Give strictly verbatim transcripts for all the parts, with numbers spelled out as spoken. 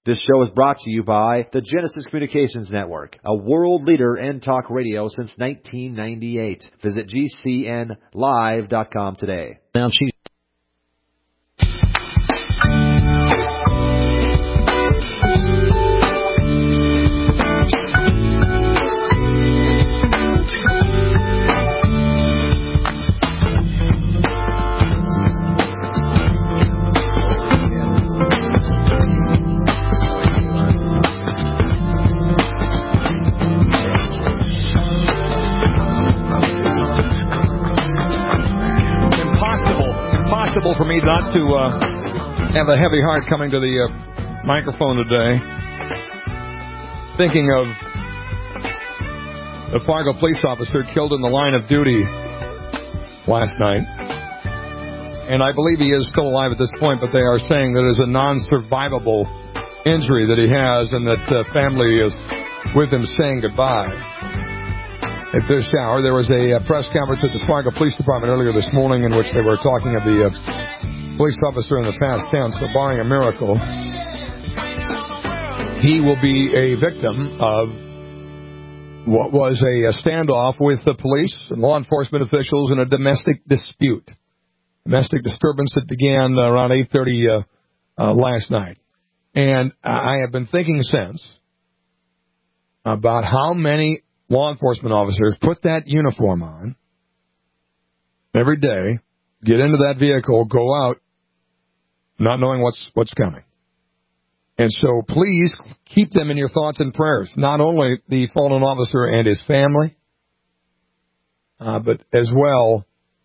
This show is brought to you by the Genesis Communications Network, a world leader in talk radio since nineteen ninety-eight. Visit G C N live dot com today. Now she's for me not to uh, have a heavy heart coming to the uh, microphone today, thinking of the Fargo police officer killed in the line of duty last night. And I believe he is still alive at this point, but they are saying that it is a non-survivable injury that he has and that uh, family is with him saying goodbye. At this hour, there was a uh, press conference at the Fargo Police Department earlier this morning in which they were talking of the uh, police officer in the past tense, so barring a miracle, he will be a victim of what was a, a standoff with the police and law enforcement officials in a domestic dispute, domestic disturbance that began uh, around eight thirty uh, uh, last night. And I have been thinking since about how many law enforcement officers put that uniform on every day, get into that vehicle, go out, not knowing what's what's coming. And so please keep them in your thoughts and prayers, not only the fallen officer and his family, uh, but as well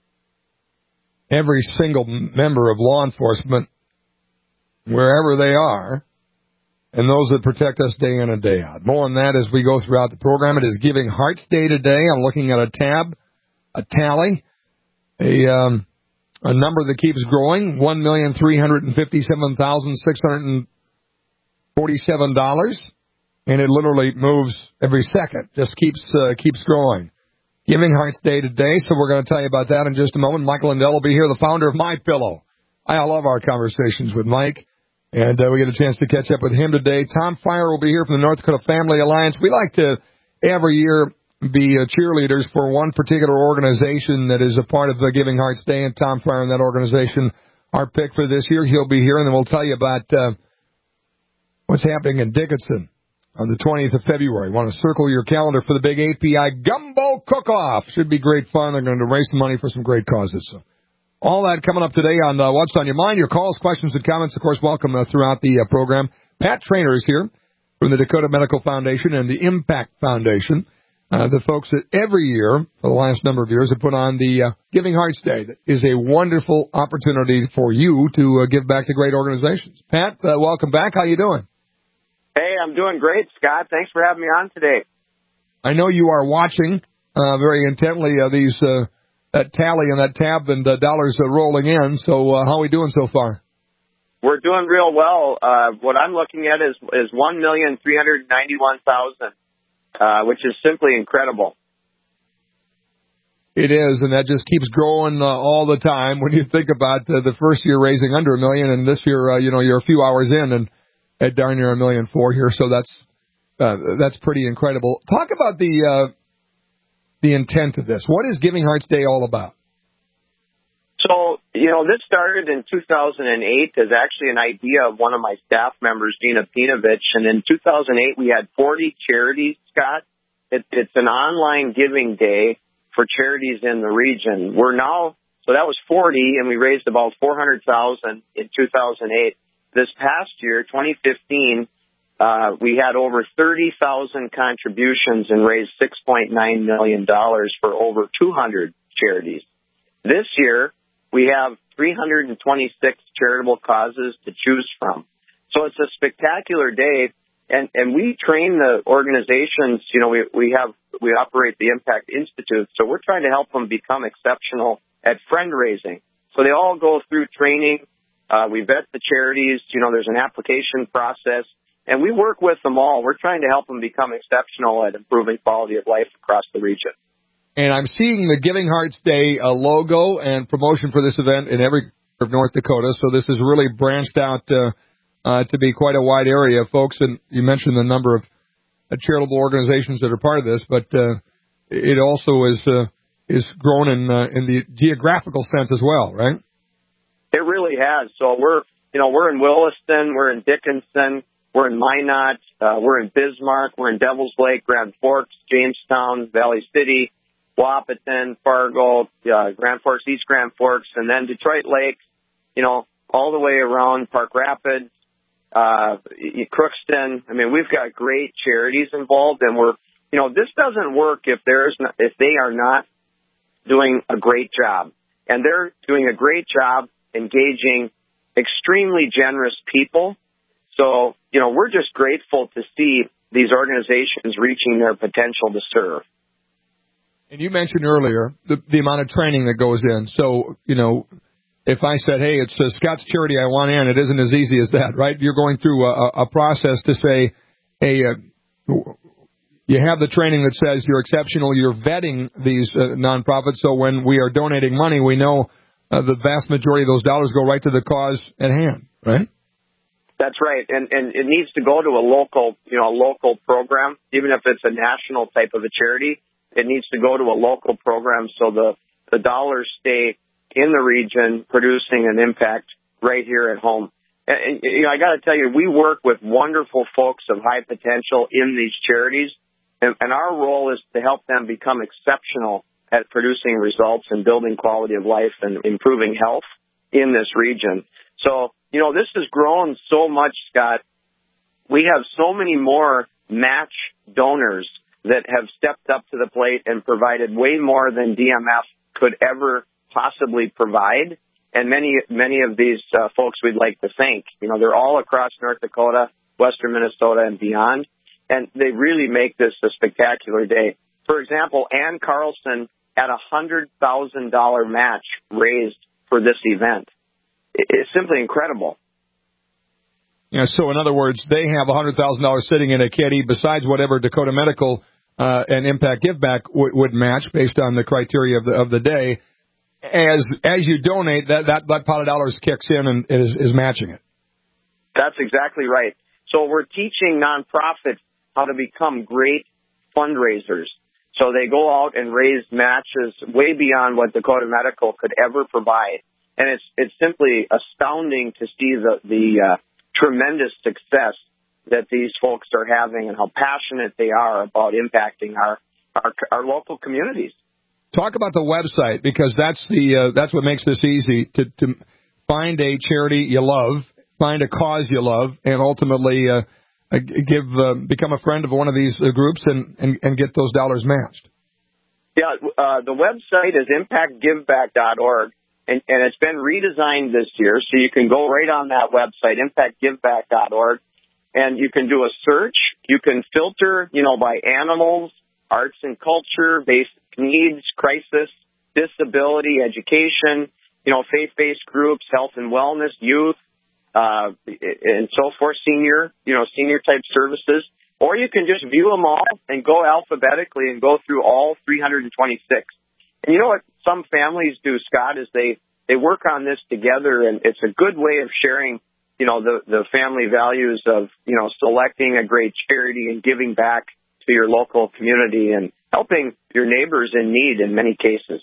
every single member of law enforcement, wherever they are, and those that protect us day in and day out. More on that as we go throughout the program. It is Giving Hearts Day today. I'm looking at a tab, a tally, a um, a number that keeps growing, one million three hundred fifty-seven thousand six hundred forty-seven dollars, and it literally moves every second, just keeps uh, keeps growing. Giving Hearts Day today, so we're going to tell you about that in just a moment. Michael Lindell will be here, the founder of MyPillow. I love our conversations with Mike. And uh, we get a chance to catch up with him today. Tom Fire will be here from the North Dakota Family Alliance. We like to, every year, be uh, cheerleaders for one particular organization that is a part of the Giving Hearts Day, and Tom Fire and that organization, our pick for this year. He'll be here, and then we'll tell you about uh, what's happening in Dickinson on the twentieth of February. Want to circle your calendar for the big A P I Gumbo Cook-Off. Should be great fun. They're going to raise some money for some great causes. So. All that coming up today on uh, What's on Your Mind. Your calls, questions, and comments, of course, welcome uh, throughout the uh, program. Pat Traynor is here from the Dakota Medical Foundation and the Impact Foundation, uh, the folks that every year, for the last number of years, have put on the uh, Giving Hearts Day. That is a wonderful opportunity for you to uh, give back to great organizations. Pat, uh, welcome back. How you doing? Hey, I'm doing great, Scott. Thanks for having me on today. I know you are watching uh, very intently uh, these uh that tally and that tab and uh, dollars uh, rolling in. So uh, how are we doing so far? We're doing real well. Uh, what I'm looking at is is one million three hundred ninety-one thousand, uh, which is simply incredible. It is, and that just keeps growing uh, all the time. When you think about uh, the first year raising under a million, and this year, uh, you know, you're a few hours in and at darn near a million four here. So that's uh, that's pretty incredible. Talk about the uh, the intent of this. What is Giving Hearts Day all about? So, you know, this started in two thousand eight as actually an idea of one of my staff members, Dina Pinovich. And in two thousand eight, we had forty charities, Scott. It, it's an online giving day for charities in the region. We're now, so that was forty, and we raised about four hundred thousand in two thousand eight. This past year, twenty fifteen, Uh, we had over thirty thousand contributions and raised six point nine million dollars for over two hundred charities. This year, we have three hundred twenty-six charitable causes to choose from. So it's a spectacular day, and, and we train the organizations. You know, we, we have we operate the Impact Institute, so we're trying to help them become exceptional at fundraising. So they all go through training. Uh, we vet the charities. You know, there's an application process. And we work with them all. We're trying to help them become exceptional at improving quality of life across the region. And I'm seeing the Giving Hearts Day uh, logo and promotion for this event in every part of North Dakota. So this is really branched out uh, uh, to be quite a wide area, folks. And you mentioned the number of uh, charitable organizations that are part of this, but uh, it also is uh, is grown in uh, in the geographical sense as well, right? It really has. So we're you know we're in Williston, we're in Dickinson, we're in Minot, uh, we're in Bismarck, we're in Devils Lake, Grand Forks, Jamestown, Valley City, Wahpeton, Fargo, uh, Grand Forks, East Grand Forks, and then Detroit Lakes, you know, all the way around Park Rapids, uh, Crookston. I mean, we've got great charities involved, and we're, you know, this doesn't work if there's not, if they are not doing a great job. And they're doing a great job engaging extremely generous people. So, you know, we're just grateful to see these organizations reaching their potential to serve. And you mentioned earlier the, the amount of training that goes in. So, you know, if I said, hey, it's a Scott's Charity I want in, it isn't as easy as that, right? You're going through a, a process to say, hey, uh, you have the training that says you're exceptional, you're vetting these uh, nonprofits, so when we are donating money, we know uh, the vast majority of those dollars go right to the cause at hand, right? That's right, and and it needs to go to a local, you know, a local program, even if it's a national type of a charity. It needs to go to a local program so the, the dollars stay in the region producing an impact right here at home. And, and you know, I got to tell you, we work with wonderful folks of high potential in these charities, and, and our role is to help them become exceptional at producing results and building quality of life and improving health in this region. So, you know, this has grown so much, Scott. We have so many more match donors that have stepped up to the plate and provided way more than D M F could ever possibly provide. And many, many of these uh, folks we'd like to thank. You know, they're all across North Dakota, western Minnesota, and beyond. And they really make this a spectacular day. For example, Ann Carlson had a one hundred thousand dollars match raised for this event. It's simply incredible. Yeah, so in other words, they have one hundred thousand dollars sitting in a kitty besides whatever Dakota Medical uh, and Impact Give Back w- would match based on the criteria of the of the day. As as you donate, that, that, that pot of dollars kicks in and is, is matching it. That's exactly right. So we're teaching nonprofits how to become great fundraisers. So they go out and raise matches way beyond what Dakota Medical could ever provide. And it's it's simply astounding to see the, the uh, tremendous success that these folks are having and how passionate they are about impacting our, our, our local communities. Talk about the website, because that's the uh, that's what makes this easy, to, to find a charity you love, find a cause you love, and ultimately uh, give uh, become a friend of one of these uh, groups and, and, and get those dollars matched. Yeah, uh, the website is impact give back dot org, and, and it's been redesigned this year, so you can go right on that website, impact give back dot org, and you can do a search. You can filter, you know, by animals, arts and culture, basic needs, crisis, disability, education, you know, faith-based groups, health and wellness, youth, uh, and so forth, senior, you know, senior-type services. Or you can just view them all and go alphabetically and go through all three hundred twenty-six. And you know what some families do, Scott, is they, they work on this together, and it's a good way of sharing, you know, the, the family values of, you know, selecting a great charity and giving back to your local community and helping your neighbors in need in many cases.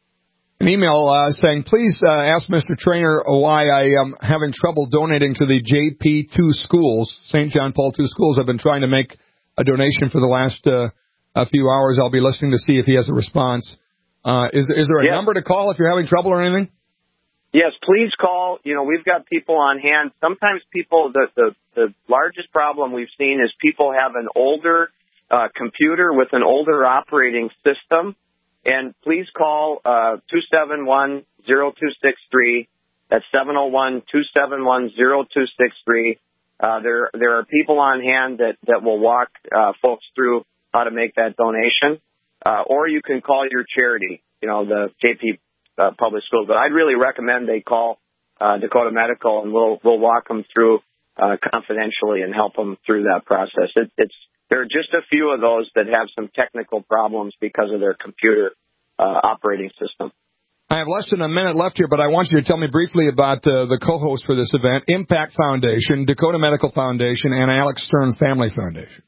An email uh, saying, please uh, ask Mister Trainer why I am having trouble donating to the J P two schools, Saint John Paul two schools. I've been trying to make a donation for the last uh, a few hours. I'll be listening to see if he has a response. Uh, is, is there a yes. number to call if you're having trouble or anything? Yes, please call. You know, we've got people on hand. Sometimes people, the, the, the largest problem we've seen is people have an older uh, computer with an older operating system. And please call uh, two seven one, zero two six three. That's seven oh one, two seven one, zero two six three. Uh, there, there are people on hand that, that will walk uh, folks through how to make that donation. Uh, or you can call your charity, you know, the J P uh, Public Schools. But I'd really recommend they call uh, Dakota Medical, and we'll we'll walk them through uh, confidentially and help them through that process. It, it's There are just a few of those that have some technical problems because of their computer uh, operating system. I have less than a minute left here, but I want you to tell me briefly about uh, the co-hosts for this event, Impact Foundation, Dakota Medical Foundation, and Alex Stern Family Foundation.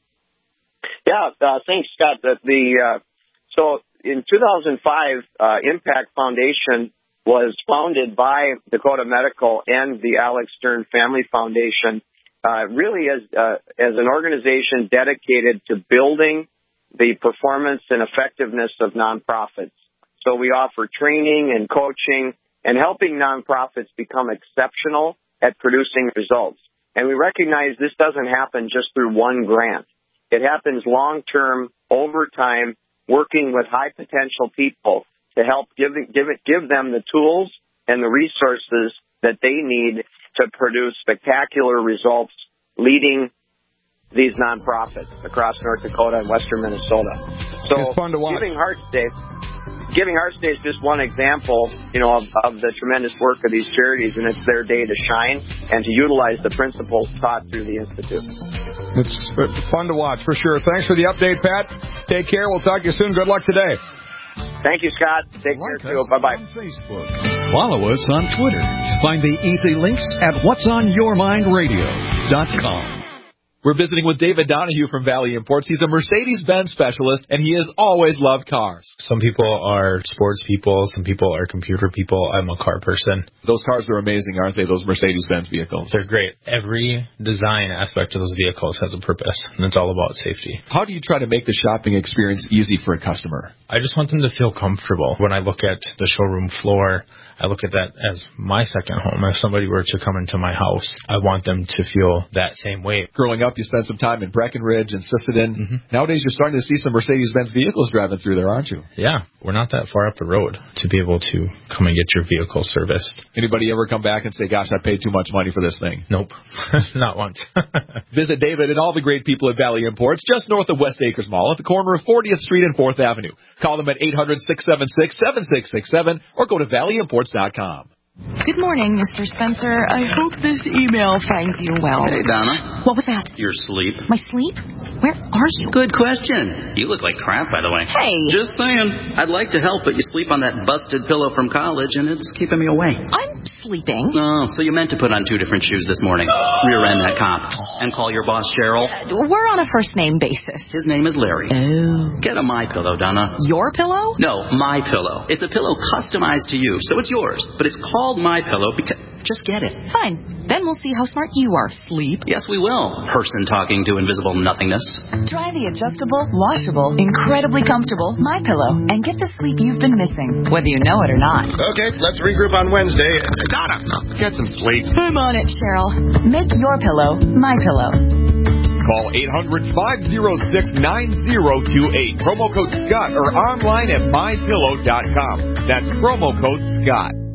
Yeah, uh, thanks, Scott. The, the uh, so in two thousand five, uh, Impact Foundation was founded by Dakota Medical and the Alex Stern Family Foundation, uh, really as uh, as an organization dedicated to building the performance and effectiveness of nonprofits. So we offer training and coaching and helping nonprofits become exceptional at producing results. And we recognize this doesn't happen just through one grant. It happens long-term, over time, working with high-potential people to help give, give, it, give them the tools and the resources that they need to produce spectacular results leading these nonprofits across North Dakota and western Minnesota. So it's fun to watch. Giving Hearts Day, Giving Hearts Day is just one example, you know, of, of the tremendous work of these charities, and it's their day to shine and to utilize the principles taught through the Institute. It's fun to watch, for sure. Thanks for the update, Pat. Take care. We'll talk to you soon. Good luck today. Thank you, Scott. Take like care, too. Bye-bye. On Facebook. Follow us on Twitter. Find the easy links at whats on your mind radio dot com. We're visiting with David Donahue from Valley Imports. He's a Mercedes-Benz specialist, and he has always loved cars. Some people are sports people. Some people are computer people. I'm a car person. Those cars are amazing, aren't they, those Mercedes-Benz vehicles? They're great. Every design aspect of those vehicles has a purpose, and it's all about safety. How do you try to make the shopping experience easy for a customer? I just want them to feel comfortable. When I look at the showroom floor, I look at that as my second home. If somebody were to come into my house, I want them to feel that same way. Growing up, you spent some time in Breckenridge and Sisseton. Mm-hmm. Nowadays, you're starting to see some Mercedes-Benz vehicles driving through there, aren't you? Yeah, we're not that far up the road to be able to come and get your vehicle serviced. Anybody ever come back and say, gosh, I paid too much money for this thing? Nope, not once. Visit David and all the great people at Valley Imports just north of West Acres Mall at the corner of fortieth Street and fourth Avenue. Call them at eight hundred, six seven six, seven six six seven or go to valley imports dot com. Good morning, Mister Spencer. I hope this email finds you well. Hey, Donna. What was that? Your sleep. My sleep? Where are you? Good question. You look like crap, by the way. Hey. Just saying. I'd like to help, but you sleep on that busted pillow from college, and it's keeping me awake. I'm sleeping. Oh, so you meant to put on two different shoes this morning. Rear-end that cop. And call your boss, Cheryl. Uh, we're on a first-name basis. His name is Larry. Oh. Get a My Pillow, Donna. Your pillow? No, My Pillow. It's a pillow customized to you, so it's yours. But it's called My Pillow because... Just get it. Fine. Then we'll see how smart you are, sleep. Yes, we will. Person talking to invisible nothingness. Try the adjustable, washable, incredibly comfortable My Pillow and get the sleep you've been missing, whether you know it or not. Okay, let's regroup on Wednesday. Donna, get some sleep. I'm on it, Cheryl. Make your pillow My Pillow. Call eight hundred, five oh six, nine oh two eight. Promo code Scott or online at my pillow dot com. That's promo code Scott.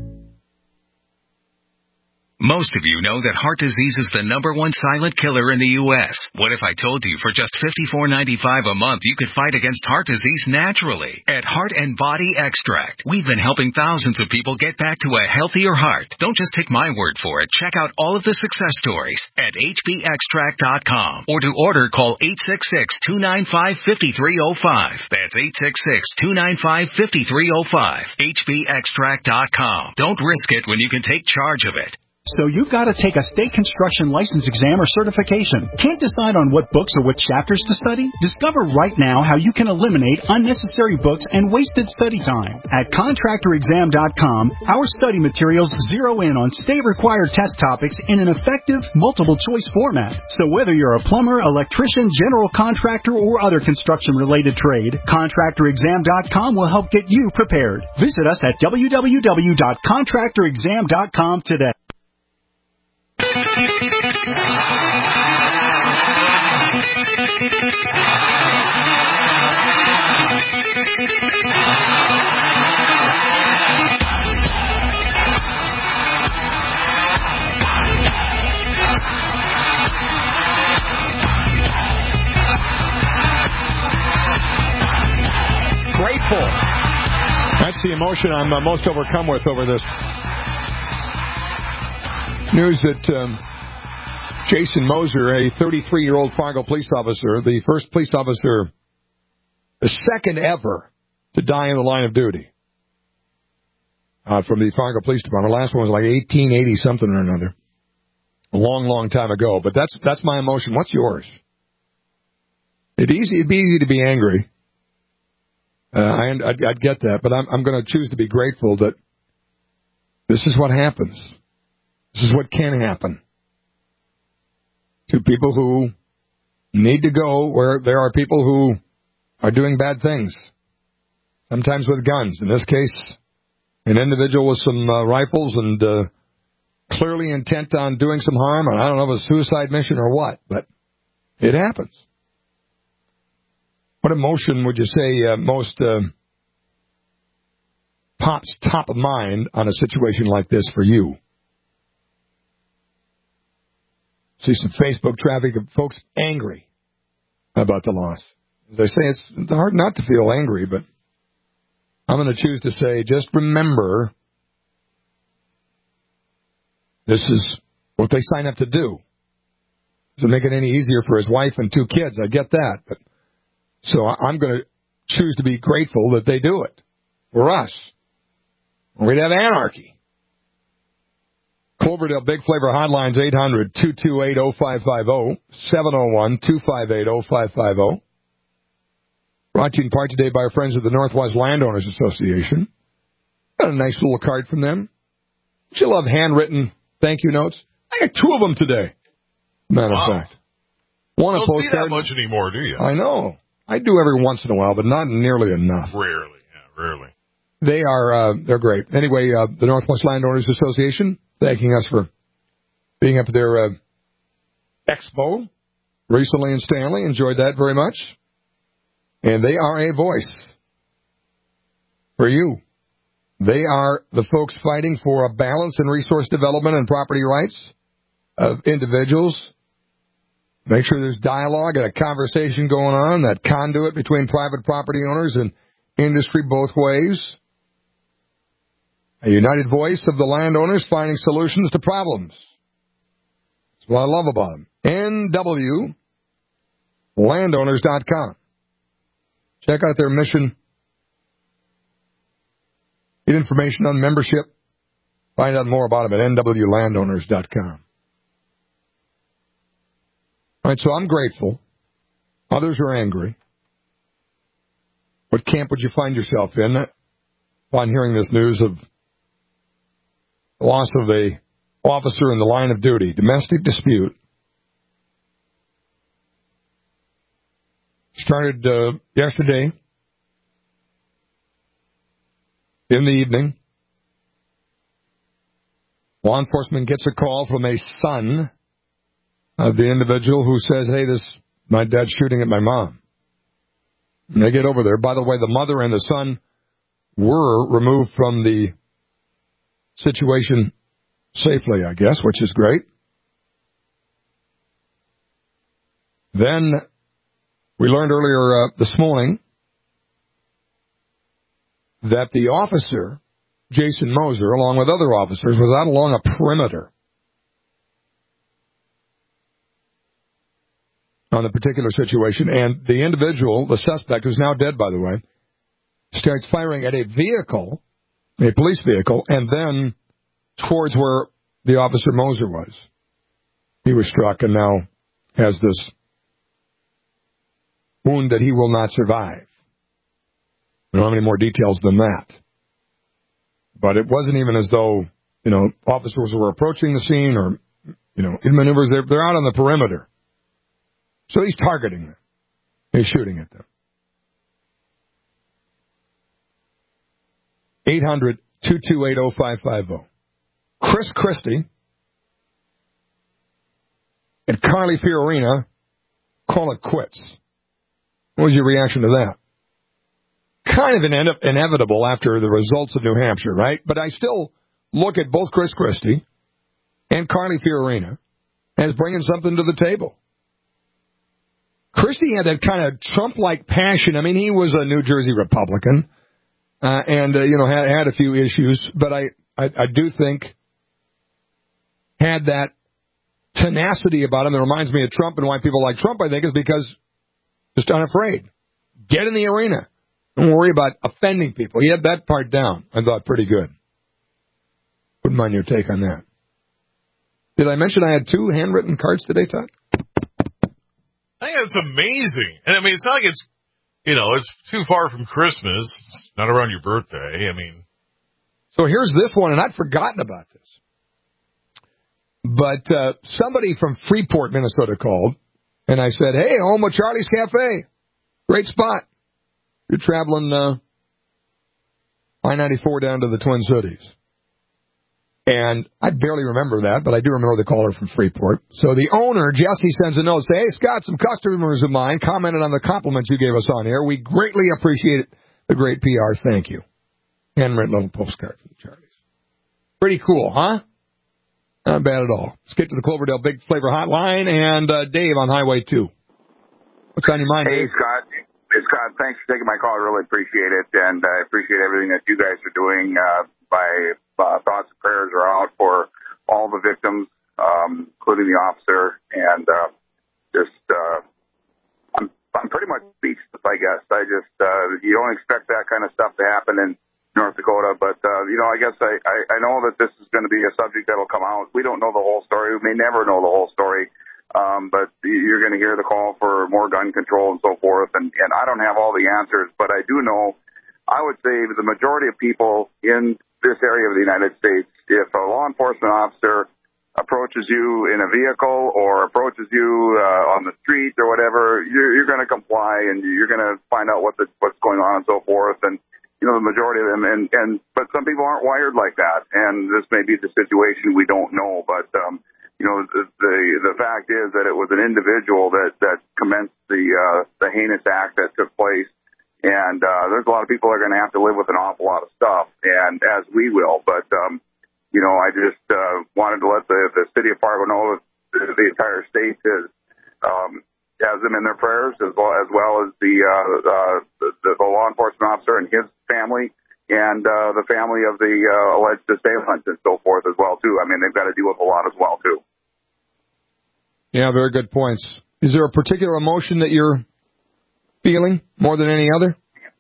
Most of you know that heart disease is the number one silent killer in the U S What if I told you for just fifty-four ninety-five a month you could fight against heart disease naturally? At Heart and Body Extract, we've been helping thousands of people get back to a healthier heart. Don't just take my word for it. Check out all of the success stories at h b extract dot com. Or to order, call eight six six, two nine five, five three zero five. That's eight six six, two nine five, five three zero five. h b extract dot com. Don't risk it when you can take charge of it. So you've got to take a state construction license exam or certification. Can't decide on what books or what chapters to study? Discover right now how you can eliminate unnecessary books and wasted study time. At contractor exam dot com, our study materials zero in on state-required test topics in an effective, multiple-choice format. So whether you're a plumber, electrician, general contractor, or other construction-related trade, contractor exam dot com will help get you prepared. Visit us at w w w dot contractor exam dot com today. Grateful. That's the emotion I'm uh, most overcome with over this news that um, Jason Moser, a thirty-three-year-old Fargo police officer, the first police officer, the second ever to die in the line of duty. uh, from the Fargo Police Department. The last one was like eighteen eighty something or another. A long, long time ago. But that's that's my emotion. What's yours? It'd, easy, it'd be easy to be angry. Uh, I, I'd, I'd get that. But I'm, I'm going to choose to be grateful that this is what happens. This is what can happen to people who need to go where there are people who are doing bad things, sometimes with guns. In this case, an individual with some uh, rifles and uh, clearly intent on doing some harm. I don't know if it's a suicide mission or what, but it happens. What emotion would you say uh, most uh, pops top of mind on a situation like this for you? See some Facebook traffic of folks angry about the loss. As I say, it's hard not to feel angry, but I'm going to choose to say, just remember, this is what they sign up to do. Doesn't make it any easier for his wife and two kids. I get that. But so I'm going to choose to be grateful that they do it for us. We'd have anarchy. Cloverdale Big Flavor Hotlines, eight hundred, two two eight, oh five five oh, seven oh one, two five eight, oh five five oh. Brought to you in part today by our friends at the Northwest Landowners Association. Got a nice little card from them. Don't you love handwritten thank you notes? I got two of them today, matter wow. of fact. One you a don't see postcard. that much anymore, do you? I know. I do every once in a while, but not nearly enough. Rarely, yeah, rarely. They are, uh, they're great. Anyway, uh, the Northwest Landowners Association, thanking us for being up at their uh, expo recently in Stanley. Enjoyed that very much. And they are a voice for you. They are the folks fighting for a balance in resource development and property rights of individuals. Make sure there's dialogue and a conversation going on, that conduit between private property owners and industry both ways. A united voice of the landowners finding solutions to problems. That's what I love about them. N W landowners dot com. Check out their mission. Get information on membership. Find out more about them at N W landowners dot com. All right, so I'm grateful. Others are angry. What camp would you find yourself in upon hearing this news of the loss of a officer in the line of duty? Domestic dispute. Started uh, yesterday in the evening. Law enforcement gets a call from a son of the individual who says, hey, this my dad's shooting at my mom. And they get over there. By the way, the mother and the son were removed from the situation safely, I guess, which is great. Then we learned earlier uh, this morning that the officer, Jason Moser, along with other officers, was out along a perimeter on the particular situation, and the individual, the suspect, who's now dead, by the way, starts firing at a vehicle, a police vehicle, and then towards where the officer Moser was. He was struck and now has this wound that he will not survive. We don't have any more details than that. But it wasn't even as though, you know, officers were approaching the scene or, you know, in maneuvers. They're, they're out on the perimeter. So he's targeting them. He's shooting at them. eight hundred, two two eight, oh five five oh. Chris Christie and Carly Fiorina call it quits. What was your reaction to that? Kind of ine- inevitable after the results of New Hampshire, right? But I still look at both Chris Christie and Carly Fiorina as bringing something to the table. Christie had that kind of Trump-like passion. I mean, he was a New Jersey Republican uh, and, uh, you know, had, had a few issues. But I, I, I do think had that tenacity about him that reminds me of Trump, and why people like Trump, I think, is because just unafraid. Get in the arena. Don't worry about offending people. He had that part down, I thought, pretty good. Wouldn't mind your take on that. Did I mention I had two handwritten cards today, Todd? I think it's amazing. And I mean, it's not like it's, you know, it's too far from Christmas. It's not around your birthday. I mean. So here's this one, and I'd forgotten about this. But uh, somebody from Freeport, Minnesota called, and I said, hey, home of Charlie's Cafe. Great spot. You're traveling uh, I ninety-four down to the Twin Cities. And I barely remember that, but I do remember the caller from Freeport. So the owner, Jesse, sends a note, say, hey, Scott, some customers of mine commented on the compliments you gave us on air. We greatly appreciate it. The great P R. Thank you. Handwritten little postcard from the Charlies. Pretty cool, huh? Not bad at all. Let's get to the Cloverdale Big Flavor Hotline, and uh, Dave on Highway two. What's on your mind, Hey, Dave? Scott. Hey, Scott, thanks for taking my call. I really appreciate it, and I appreciate everything that you guys are doing. Uh, my uh, thoughts and prayers are out for all the victims, um, including the officer, and uh, just uh, I'm I'm pretty much speechless, I guess. I just uh, you don't expect that kind of stuff to happen in North Dakota, but, uh, you know, I guess I, I, I know that this is going to be a subject that will come out. We don't know the whole story. We may never know the whole story, um, but you're going to hear the call for more gun control and so forth, and, and I don't have all the answers, but I do know, I would say the majority of people in this area of the United States, if a law enforcement officer approaches you in a vehicle or approaches you uh, on the street or whatever, you're, you're going to comply, and you're going to find out what the, what's going on and so forth, and you know, the majority of them, and, and, but some people aren't wired like that, and this may be the situation, we don't know, but, um, you know, the, the, the fact is that it was an individual that, that commenced the, uh, the heinous act that took place, and, uh, there's a lot of people that are going to have to live with an awful lot of stuff, and as we will, but, um, you know, I just, uh, wanted to let the, the city of Fargo know that the, the entire state is, um, has them in their prayers, as well as, well as the, uh, uh, the, the law enforcement officer and his family, and uh, the family of the uh, alleged assailant and so forth as well, too. I mean, they've got to deal with a lot as well, too. Yeah, very good points. Is there a particular emotion that you're feeling more than any other?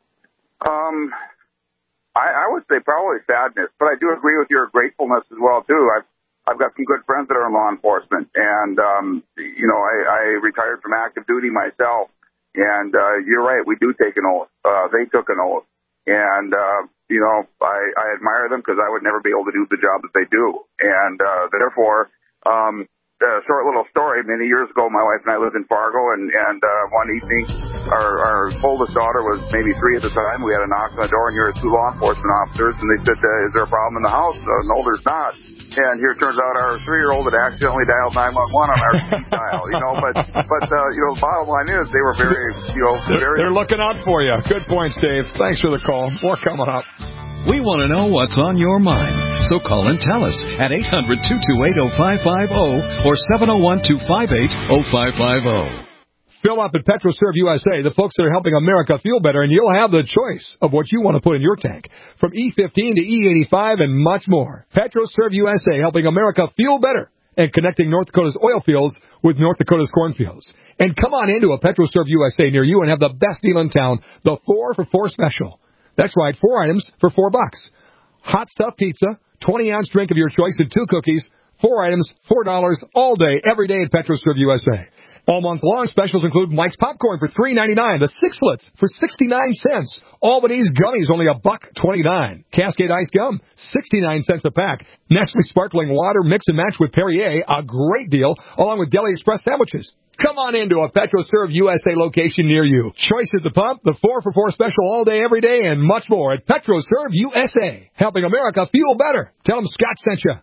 Um, I, I would say probably sadness, but I do agree with your gratefulness as well, too. I've I've got some good friends that are in law enforcement, and, um, you know, I, I retired from active duty myself, and uh, you're right, we do take an oath. Uh, they took an oath, and, uh, you know, I, I admire them because I would never be able to do the job that they do, and uh, therefore, um, a short little story, many years ago, my wife and I lived in Fargo, and, and uh, one evening, our, our oldest daughter was maybe three at the time. We had a knock on the door, and here are two law enforcement officers, and they said, uh, is there a problem in the house? Uh, no, there's not. And here it turns out our three-year-old had accidentally dialed nine one one on our speed dial, you know, but, but uh, you know, the bottom line is they were very, you know, very... They're looking out for you. Good points, Dave. Thanks for the call. More coming up. We want to know what's on your mind, so call and tell us at eight hundred, two two eight, oh five five oh or seven oh one, two five eight, oh five five oh. Fill up at PetroServe U S A, the folks that are helping America feel better, and you'll have the choice of what you want to put in your tank. From E fifteen to E eighty-five and much more. PetroServe U S A, helping America feel better and connecting North Dakota's oil fields with North Dakota's cornfields. And come on into a PetroServe U S A near you and have the best deal in town, the four for four special. That's right, four items for four bucks. Hot stuff pizza, twenty ounce drink of your choice, and two cookies. Four items, four dollars all day, every day at PetroServe U S A. All month long specials include Mike's Popcorn for three ninety-nine, the Sixlets for sixty-nine cents, Albany's Gummies only a buck twenty-nine, Cascade Ice Gum sixty-nine cents a pack, Nestle Sparkling Water mix and match with Perrier, a great deal, along with Deli Express sandwiches. Come on into a PetroServe U S A location near you. Choice at the pump, the four for four special all day, every day, and much more at PetroServe U S A. Helping America feel better. Tell them Scott sent you.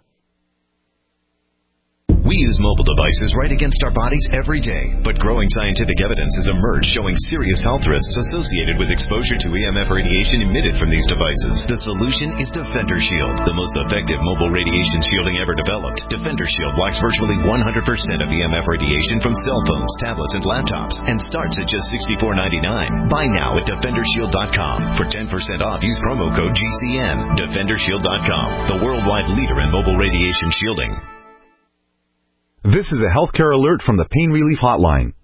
We use mobile devices right against our bodies every day, but growing scientific evidence has emerged showing serious health risks associated with exposure to E M F radiation emitted from these devices. The solution is Defender Shield, the most effective mobile radiation shielding ever developed. Defender Shield blocks virtually one hundred percent of E M F radiation from cell phones, tablets, and laptops, and starts at just sixty-four ninety-nine. Buy now at Defender Shield dot com. For ten percent off, use promo code G C N. Defender Shield dot com, the worldwide leader in mobile radiation shielding. This is a healthcare alert from the Pain Relief Hotline.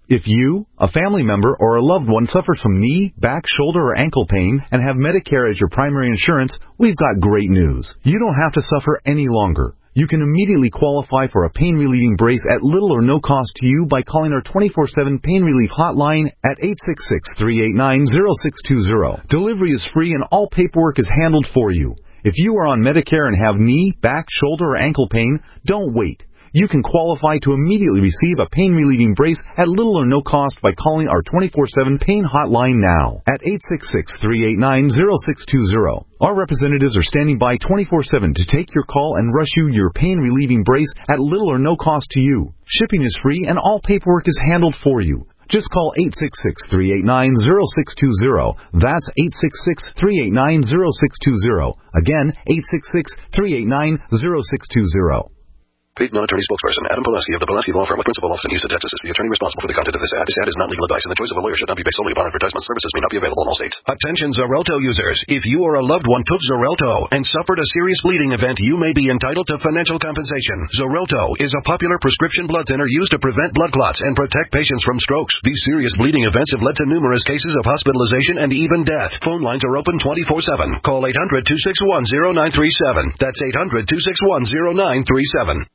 If you, a family member, or a loved one suffers from knee, back, shoulder, or ankle pain and have Medicare as your primary insurance, we've got great news. You don't have to suffer any longer. You can immediately qualify for a pain-relieving brace at little or no cost to you by calling our twenty-four seven Pain Relief Hotline at eight six six, three eight nine, zero six two zero. Delivery is free and all paperwork is handled for you. If you are on Medicare and have knee, back, shoulder, or ankle pain, don't wait. You can qualify to immediately receive a pain-relieving brace at little or no cost by calling our twenty-four seven Pain Hotline now at eight six six, three eight nine, zero six two zero. Our representatives are standing by twenty-four seven to take your call and rush you your pain-relieving brace at little or no cost to you. Shipping is free and all paperwork is handled for you. Just call eight six six, three eight nine, zero six two zero. That's eight six six, three eight nine, zero six two zero. Again, eight six six, three eight nine, zero six two zero. Paid non-attorney spokesperson Adam Pulaski of the Pulaski Law Firm with principal office in Houston, Texas is the attorney responsible for the content of this ad. This ad is not legal advice, and the choice of a lawyer should not be based solely upon advertisement. Services may not be available in all states. Attention Xarelto users. If you or a loved one took Xarelto and suffered a serious bleeding event, you may be entitled to financial compensation. Xarelto is a popular prescription blood thinner used to prevent blood clots and protect patients from strokes. These serious bleeding events have led to numerous cases of hospitalization and even death. Phone lines are open twenty-four seven. Call eight hundred, two six one, zero nine three seven. That's eight hundred, two six one, zero nine three seven.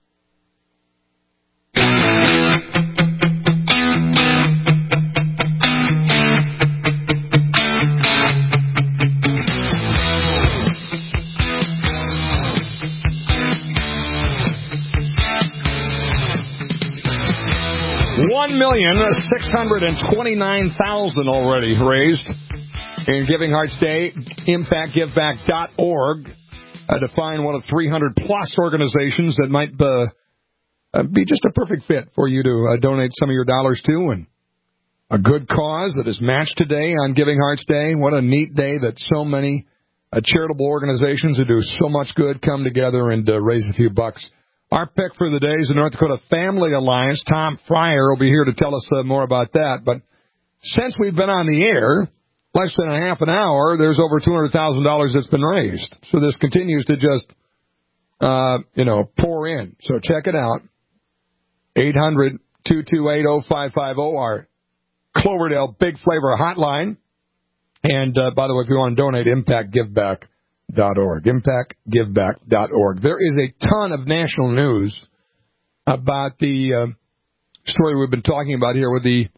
One million six hundred twenty-nine thousand already raised in Giving Hearts Day. impact give back dot org uh, to find one of three hundred plus organizations that might uh, uh, be just a perfect fit for you to uh, donate some of your dollars to, and a good cause that is matched today on Giving Hearts Day. What a neat day that so many uh, charitable organizations who do so much good come together and uh, raise a few bucks. Our pick for the day is the North Dakota Family Alliance. Tom Fryer will be here to tell us uh, more about that. But since we've been on the air, less than a half an hour, there's over two hundred thousand dollars that's been raised. So this continues to just, uh, you know, pour in. So check it out. eight hundred, two two eight, oh five five oh, our Cloverdale Big Flavor hotline. And, uh, by the way, if you want to donate, impact give back dot org. impact give back dot org. There is a ton of national news about the uh, story we've been talking about here with the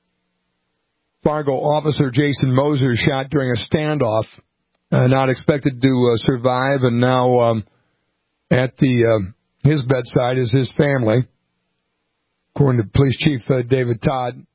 Fargo officer Jason Moser shot during a standoff, uh, not expected to uh, survive, and now um, at the uh, his bedside is his family, according to Police Chief uh, David Todd.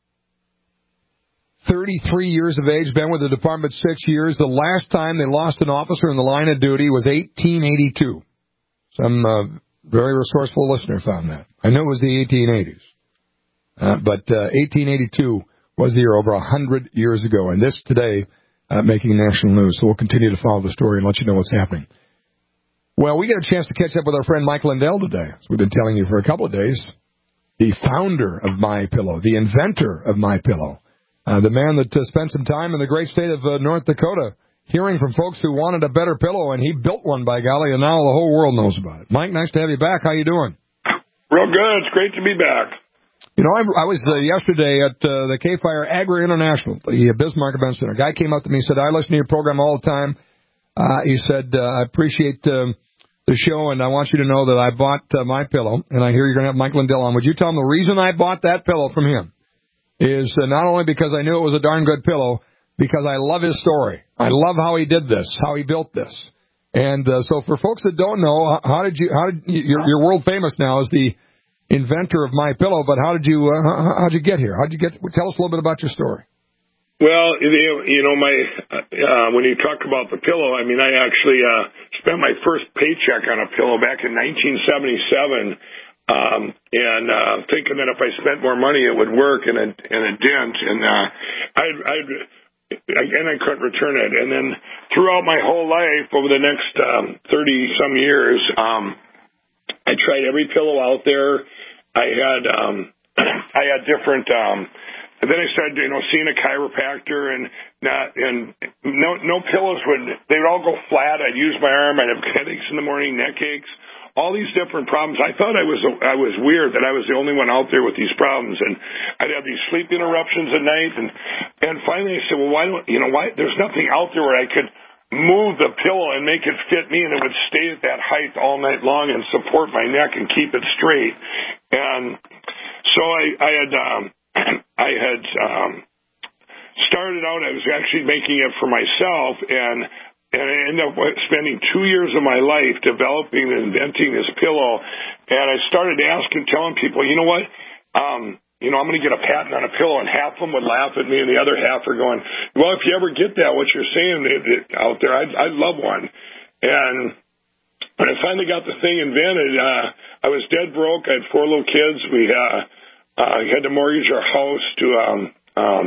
thirty-three years of age, been with the department six years. The last time they lost an officer in the line of duty was eighteen eighty-two. Some uh, very resourceful listener found that. I know it was the eighteen eighties. Uh, but uh, eighteen eighty-two was the year over one hundred years ago. And this today uh, making national news. So we'll continue to follow the story and let you know what's happening. Well, we get a chance to catch up with our friend Mike Lindell today, as we've been telling you for a couple of days. The founder of MyPillow, the inventor of MyPillow. Uh, the man that uh, spent some time in the great state of uh, North Dakota hearing from folks who wanted a better pillow, and he built one, by golly, and now the whole world knows about it. Mike, nice to have you back. How you doing? Real good. It's great to be back. You know, I, I was uh, yesterday at uh, the K-Fire Agri International, the uh, Bismarck Event Center. A guy came up to me and said, I listen to your program all the time. Uh, he said, uh, I appreciate uh, the show, and I want you to know that I bought uh, MyPillow, and I hear you're going to have Mike Lindell on. Would you tell him the reason I bought that pillow from him is uh, not only because I knew it was a darn good pillow, because I love his story. I love how he did this, how he built this. And uh, so for folks that don't know, how did you, how did you, you're, you're world famous now as the inventor of MyPillow, but how did you, uh, how, how'd you get here? How'd you get, tell us a little bit about your story. Well, you know, my, uh, when you talk about the pillow, I mean, I actually, uh, spent my first paycheck on a pillow back in nineteen seventy-seven. Um, and, uh, thinking that if I spent more money, it would work, and it, and it didn't. And, uh, I'd, I'd, and I couldn't return it. And then throughout my whole life, over the next, um, thirty some years, um, I tried every pillow out there. I had, um, I had different, um, and then I started, you know, seeing a chiropractor, and not, and no, no pillows would, they would all go flat. I'd use my arm. I'd have headaches in the morning, neck aches, all these different problems. I thought I was I was weird that I was the only one out there with these problems, and I'd have these sleep interruptions at night. And and finally, I said, well, why don't you know why? There's nothing out there where I could move the pillow and make it fit me, and it would stay at that height all night long and support my neck and keep it straight. And so I, I had um, I had um, started out. I was actually making it for myself, and. And I ended up spending two years of my life developing and inventing this pillow. And I started asking, telling people, you know what, um, you know, I'm going to get a patent on a pillow. And half of them would laugh at me, and the other half are going, well, if you ever get that, what you're saying out there, I'd, I'd love one. And when I finally got the thing invented, uh, I was dead broke. I had four little kids. We uh, uh, had to mortgage our house to um, um,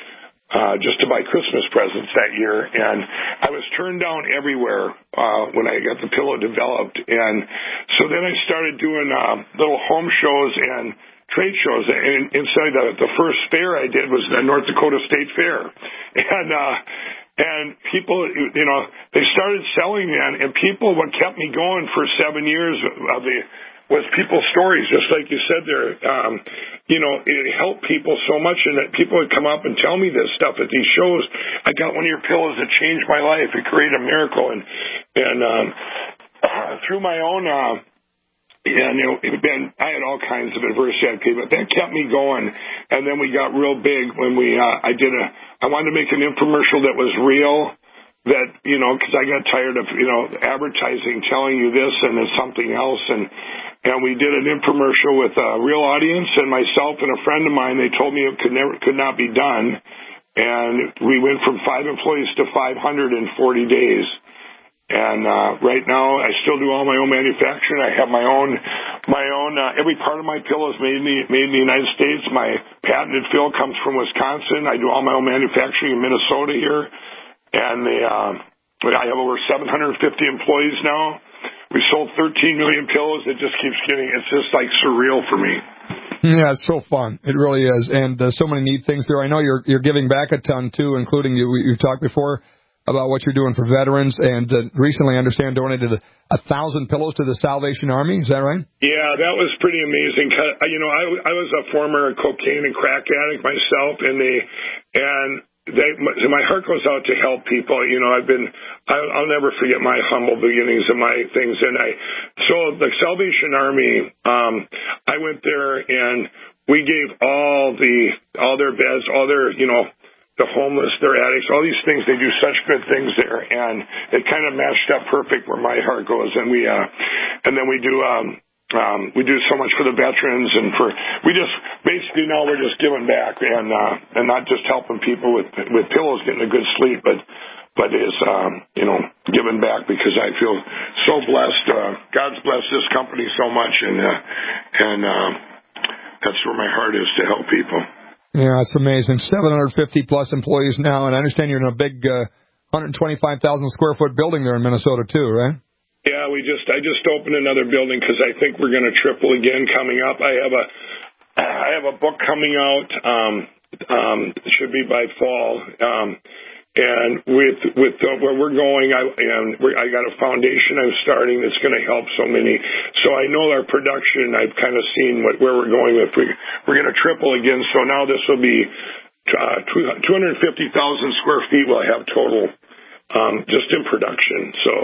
Uh, just to buy Christmas presents that year, and I was turned down everywhere uh, when I got the pillow developed. And so then I started doing uh, little home shows and trade shows. And inside the, the first fair I did was the North Dakota State Fair, and uh, and people, you know, they started selling then, and people, what kept me going for seven years of the was people's stories, just like you said there. Um, you know, it helped people so much, and that people would come up and tell me this stuff at these shows. I got one of your pillows that changed my life. It created a miracle, and and um, through my own, uh, and you know, it been I had all kinds of adversity, but that kept me going. And then we got real big when we uh, I did a I wanted to make an infomercial that was real. That, you know, because I got tired of, you know, advertising telling you this and then something else. And, and we did an infomercial with a real audience, and myself and a friend of mine, they told me it could never, could not be done. And we went from five employees to five hundred in forty days. And, uh, right now I still do all my own manufacturing. I have my own, my own, uh, every part of my pillow is made in the, made in the United States. My patented fill comes from Wisconsin. I do all my own manufacturing in Minnesota here. And the, uh, I have over seven hundred fifty employees now. We sold thirteen million pillows. It just keeps getting, it's just like surreal for me. Yeah, it's so fun. It really is. And uh, so many neat things there. I know you're you're giving back a ton, too, including you. You've talked before about what you're doing for veterans. And uh, recently, I understand, donated a, a thousand pillows to the Salvation Army. Is that right? Yeah, that was pretty amazing. You know, I, I was a former cocaine and crack addict myself, and they, and They, my heart goes out to help people. You know, I've been, I'll, I'll never forget my humble beginnings and my things. And I, so the Salvation Army, um, I went there and we gave all the, all their beds, all their, you know, the homeless, their addicts, all these things. They do such good things there. And it kind of matched up perfect where my heart goes. And we, uh, and then we do, um, Um, we do so much for the veterans, and for we just basically now we're just giving back, and uh, and not just helping people with with pillows getting a good sleep, but but is um, you know giving back, because I feel so blessed. Uh, God's blessed this company so much, and uh, and uh, that's where my heart is, to help people. Yeah, it's amazing. seven hundred fifty plus employees now, and I understand you're in a big uh, one hundred twenty-five thousand square foot building there in Minnesota too, right? Yeah, we just I just opened another building because I think we're going to triple again coming up. I have a I have a book coming out. Um, um, it should be by fall. Um, and with with uh, where we're going, I and we're, I got a foundation I'm starting that's going to help so many. So I know our production. I've kind of seen what where we're going with. We, we're going to triple again. So now this will be uh, two hundred fifty thousand square feet. We'll have total um, just in production. So.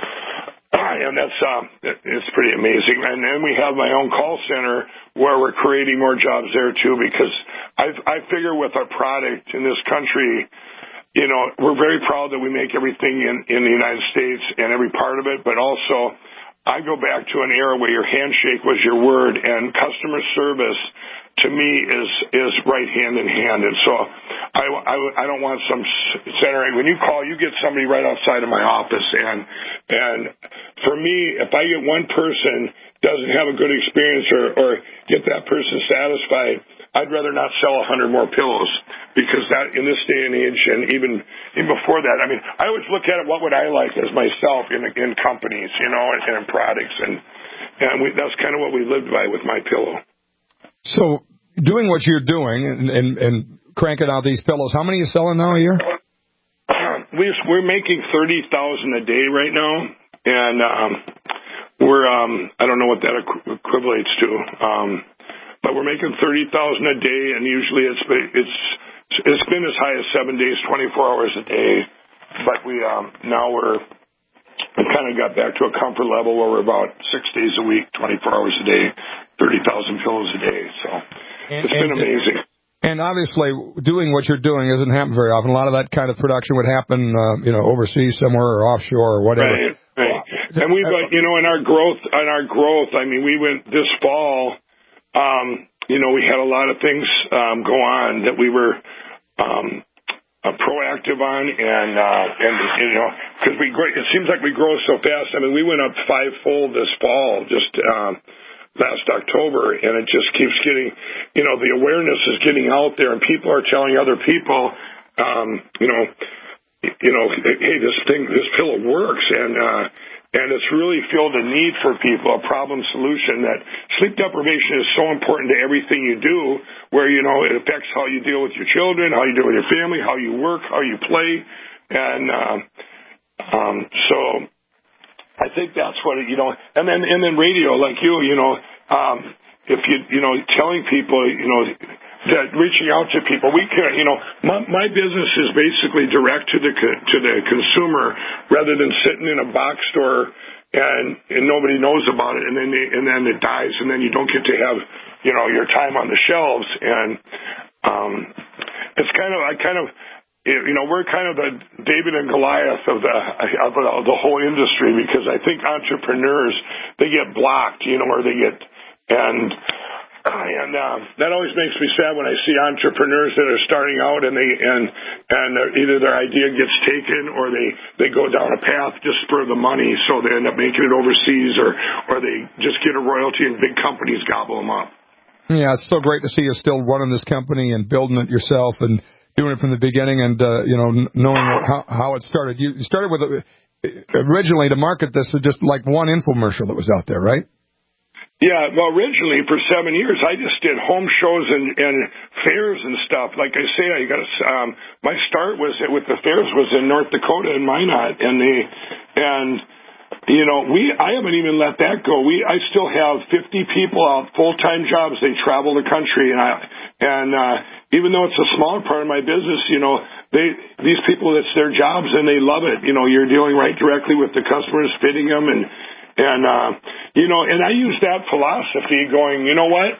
And that's uh, it's pretty amazing. And then we have my own call center where we're creating more jobs there too, because I I figure with our product in this country, you know, we're very proud that we make everything in, in the United States and every part of it, but also I go back to an era where your handshake was your word, and customer service to me is is right hand in hand. And so I, I, I don't want some center. When you call, you get somebody right outside of my office. And and for me, if I get one person doesn't have a good experience or, or get that person satisfied, I'd rather not sell a hundred more pillows, because that in this day and age, and even even before that, I mean, I always look at it, what would I like as myself in in companies, you know, and, and in products, and and we, that's kind of what we lived by with my pillow. So, doing what you're doing and, and, and cranking out these pillows, how many are you selling now a year? We, we're making thirty thousand a day right now, and um, we're um, I don't know what that equ- equivalates to, um, but we're making thirty thousand a day, and usually it's it's it's been as high as seven days, twenty-four hours a day. But we um, now we're we kind of got back to a comfort level where we're about six days a week, twenty-four hours a day, thirty thousand pillows a day. So and, it's been and, amazing. And obviously, doing what you're doing doesn't happen very often. A lot of that kind of production would happen, uh, you know, overseas somewhere or offshore or whatever. Right, right. And we've, uh, you know, in our growth, in our growth, I mean, we went this fall. Um, you know, we had a lot of things um, go on that we were um, uh, proactive on, and uh, and you know, because we grow, it seems like we grow so fast. I mean, we went up fivefold this fall. Just. Um, last October, and it just keeps getting, you know, the awareness is getting out there, and people are telling other people, um, you know, you know, hey, this thing, this pillow works, and uh, and it's really filled a need for people, a problem solution. That sleep deprivation is so important to everything you do, where, you know, it affects how you deal with your children, how you deal with your family, how you work, how you play, and uh, um, so. I think that's what it, you know, and then and then radio, like you, you know, um, if you you know, telling people, you know, that reaching out to people, we can, you know, my, my business is basically direct to the to the consumer rather than sitting in a box store and and nobody knows about it, and then they, and then it dies, and then you don't get to have, you know, your time on the shelves, and um, it's kind of I kind of. You know, we're kind of the David and Goliath of the of the whole industry, because I think entrepreneurs, they get blocked, you know, or they get, and and uh, that always makes me sad when I see entrepreneurs that are starting out and they and and either their idea gets taken or they they go down a path just for the money, so they end up making it overseas, or or they just get a royalty and big companies gobble them up. Yeah, it's so great to see you still running this company and building it yourself and doing it from the beginning, and uh, you know, knowing how, how it started. You started with a, originally to market this as just like one infomercial that was out there, right? Yeah, well, originally for seven years, I just did home shows and, and fairs and stuff. Like I say, I got um, my start was with the fairs was in North Dakota in Minot, and the and you know, we I haven't even let that go. We I still have fifty people out, full time jobs. They travel the country, and I and. uh Even though it's a smaller part of my business, you know, they these people, it's their jobs and they love it. You know, you're dealing right directly with the customers, fitting them, and and uh, you know, and I use that philosophy, going, you know what,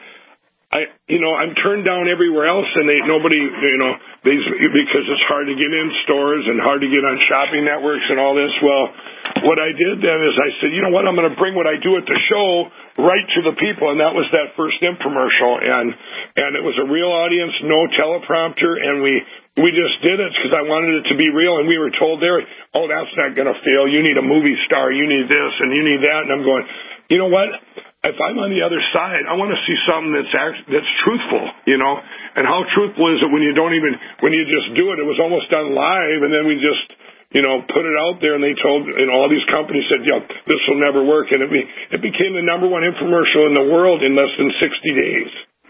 I you know I'm turned down everywhere else, and they nobody you know these because it's hard to get in stores and hard to get on shopping networks and all this. Well, what I did then is I said, you know what, I'm going to bring what I do at the show right to the people, and that was that first infomercial, and and it was a real audience, no teleprompter, and we we just did it because I wanted it to be real, and we were told there, oh, that's not going to fail, you need a movie star, you need this, and you need that, and I'm going, you know what, if I'm on the other side, I want to see something that's act, that's truthful, you know, and how truthful is it when you don't even, when you just do it, it was almost done live, and then we just, you know, put it out there, and they told, and all these companies said, yeah, this will never work. And it, be, it became the number one infomercial in the world in less than sixty days.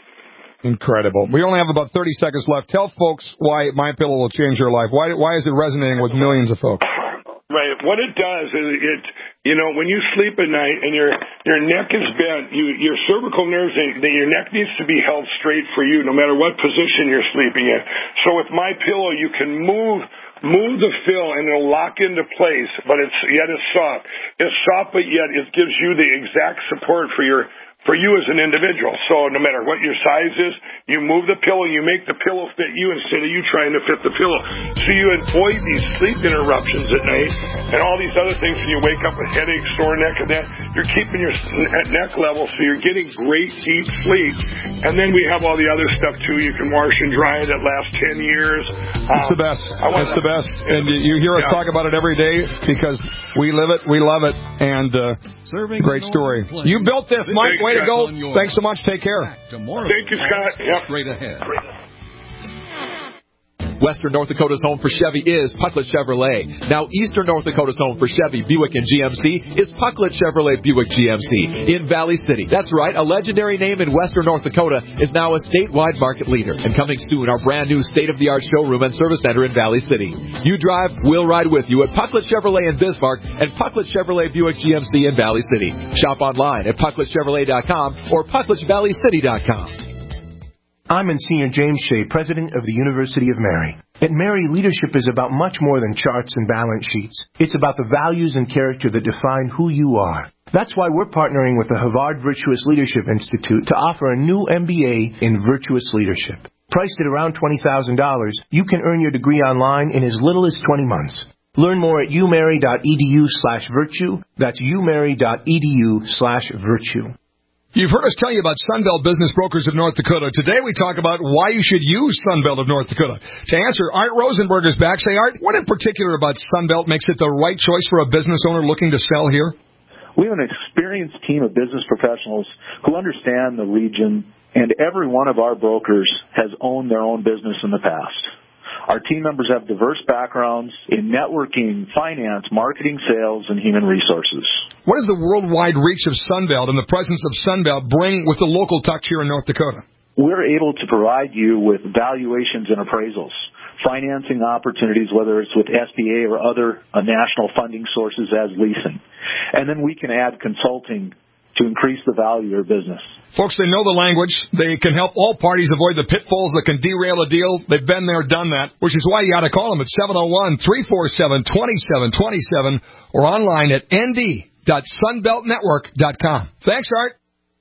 Incredible. We only have about thirty seconds left. Tell folks why MyPillow will change your life. Why, why is it resonating with millions of folks? Right. What it does is it, you know, when you sleep at night and your your neck is bent, you, your cervical nerves, they, your neck needs to be held straight for you no matter what position you're sleeping in. So with MyPillow, you can move Move the fill and it'll lock into place, but it's yet it's soft. It's soft, but yet it gives you the exact support for your for you as an individual. So no matter what your size is, you move the pillow, you make the pillow fit you instead of you trying to fit the pillow. So you avoid these sleep interruptions at night and all these other things when you wake up with headaches, sore neck, and that. You're keeping your neck level, so you're getting great deep sleep. And then we have all the other stuff too. You can wash and dry it. That lasts ten years. It's um, the best. It's the best. And you hear us yeah. talk about it every day because we live it, we love it, and uh, great story. You built this, Mike. Way to go. Thanks so much. Take care. Thank you, Scott. Yep. Straight ahead. Western North Dakota's home for Chevy is Pucklet Chevrolet. Now Eastern North Dakota's home for Chevy, Buick, and G M C is Pucklet Chevrolet Buick G M C in Valley City. That's right, a legendary name in Western North Dakota is now a statewide market leader. And coming soon, our brand new state-of-the-art showroom and service center in Valley City. You drive, we'll ride with you at Pucklet Chevrolet in Bismarck and Pucklet Chevrolet Buick G M C in Valley City. Shop online at pucklet chevrolet dot com or pucklet valley city dot com. I'm Monsignor James Shea, President of the University of Mary. At Mary, leadership is about much more than charts and balance sheets. It's about the values and character that define who you are. That's why we're partnering with the Havard Virtuous Leadership Institute to offer a new M B A in Virtuous Leadership. Priced at around twenty thousand dollars, you can earn your degree online in as little as twenty months. Learn more at umary.edu slash virtue. That's umary.edu slash virtue. You've heard us tell you about Sunbelt Business Brokers of North Dakota. Today we talk about why you should use Sunbelt of North Dakota. To answer, Art Rosenberg is back. Say, Art, what in particular about Sunbelt makes it the right choice for a business owner looking to sell here? We have an experienced team of business professionals who understand the region, and every one of our brokers has owned their own business in the past. Our team members have diverse backgrounds in networking, finance, marketing, sales, and human resources. What does the worldwide reach of Sunbelt and the presence of Sunbelt bring with the local touch here in North Dakota? We're able to provide you with valuations and appraisals, financing opportunities, whether it's with S B A or other uh, national funding sources as leasing. And then we can add consulting to increase the value of your business. Folks, they know the language. They can help all parties avoid the pitfalls that can derail a deal. They've been there, done that, which is why you got to call them at seven oh one, three four seven, two seven two seven or online at n d dot sunbelt network dot com. Thanks, Art.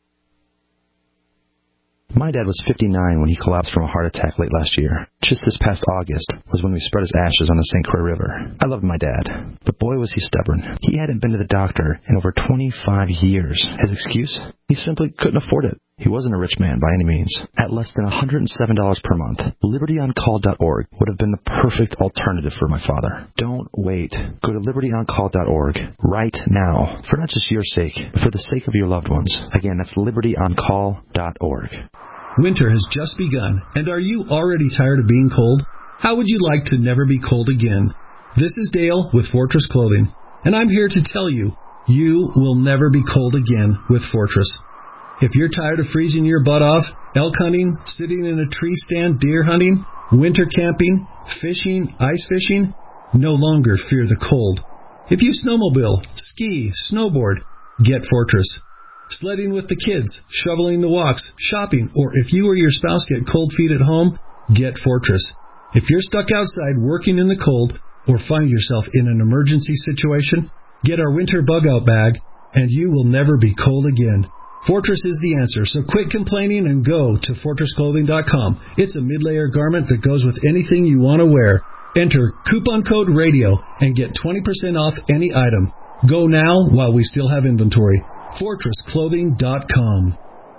My dad was fifty-nine when he collapsed from a heart attack late last year. Just this past August was when we spread his ashes on the Saint Croix River. I loved my dad, but boy was he stubborn. He hadn't been to the doctor in over twenty-five years. His excuse? He simply couldn't afford it. He wasn't a rich man by any means. At less than one hundred seven dollars per month, liberty on call dot org would have been the perfect alternative for my father. Don't wait. Go to liberty on call dot org right now, for not just your sake, but for the sake of your loved ones. Again, that's liberty on call dot org. Winter has just begun, and are you already tired of being cold? How would you like to never be cold again? This is Dale with Fortress Clothing, and I'm here to tell you, you will never be cold again with Fortress. If you're tired of freezing your butt off, elk hunting, sitting in a tree stand, deer hunting, winter camping, fishing, ice fishing, no longer fear the cold. If you snowmobile, ski, snowboard, get Fortress. Sledding with the kids, shoveling the walks, shopping, or if you or your spouse get cold feet at home, get Fortress. If you're stuck outside working in the cold or find yourself in an emergency situation, get our winter bug-out bag, and you will never be cold again. Fortress is the answer, so quit complaining and go to fortress clothing dot com. It's a mid-layer garment that goes with anything you want to wear. Enter coupon code RADIO and get twenty percent off any item. Go now while we still have inventory. fortress clothing dot com.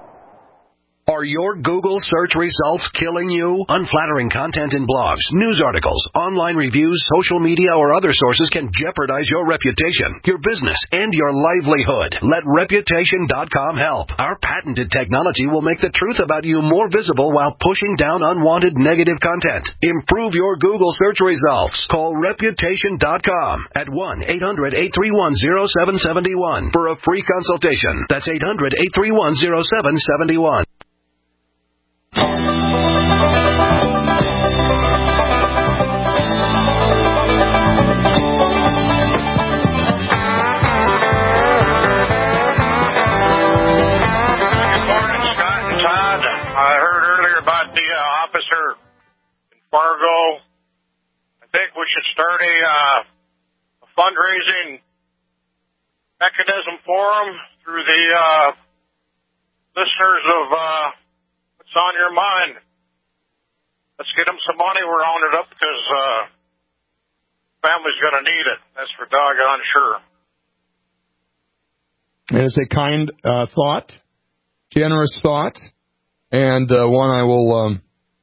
Are your Google search results killing you? Unflattering content in blogs, news articles, online reviews, social media, or other sources can jeopardize your reputation, your business, and your livelihood. Let reputation dot com help. Our patented technology will make the truth about you more visible while pushing down unwanted negative content. Improve your Google search results. Call reputation dot com at one eight hundred, eight three one, zero seven seven one for a free consultation. That's eight hundred, eight three one, zero seven seven one. Fargo. I think we should start a, uh, a fundraising mechanism for them through the uh, listeners of uh, What's on Your Mind. Let's get them some money. We're on it up because uh, family's going to need it. That's for doggone sure. It is a kind uh, thought, generous thought, and uh, one I will... Um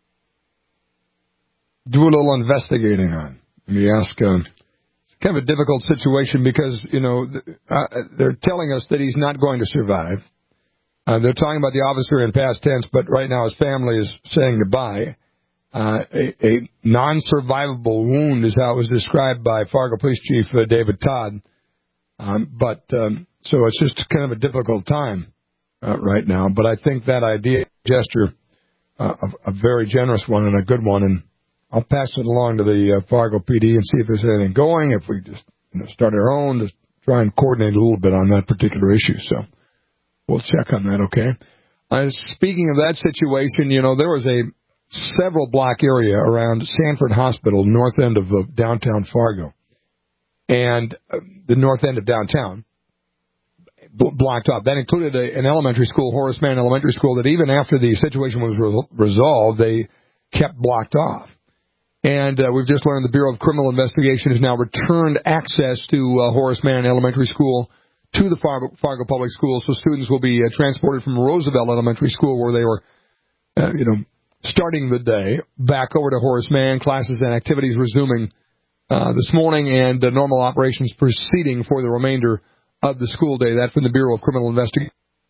do a little investigating on. Let me ask, um, it's kind of a difficult situation because, you know, uh, they're telling us that he's not going to survive. Uh, they're talking about the officer in past tense, but right now his family is saying goodbye. Uh, a, a non-survivable wound is how it was described by Fargo Police Chief uh, David Todd. Um, but um, so it's just kind of a difficult time uh, right now. But I think that idea, gesture, uh, a, a very generous one and a good one, and I'll pass it along to the uh, Fargo P D and see if there's anything going. If we just you know, start our own, just try and coordinate a little bit on that particular issue. So we'll check on that. Okay. Uh, speaking of that situation, you know, there was a several block area around Sanford Hospital, north end of uh, downtown Fargo, and uh, the north end of downtown, bl- blocked off. That included a, an elementary school, Horace Mann Elementary School, that even after the situation was re- resolved, they kept blocked off. And uh, we've just learned the Bureau of Criminal Investigation has now returned access to uh, Horace Mann Elementary School to the Fargo, Fargo Public Schools, so students will be uh, transported from Roosevelt Elementary School, where they were, uh, you know, starting the day, back over to Horace Mann, classes and activities resuming uh, this morning, and uh, normal operations proceeding for the remainder of the school day. That from the Bureau of Criminal Investigation.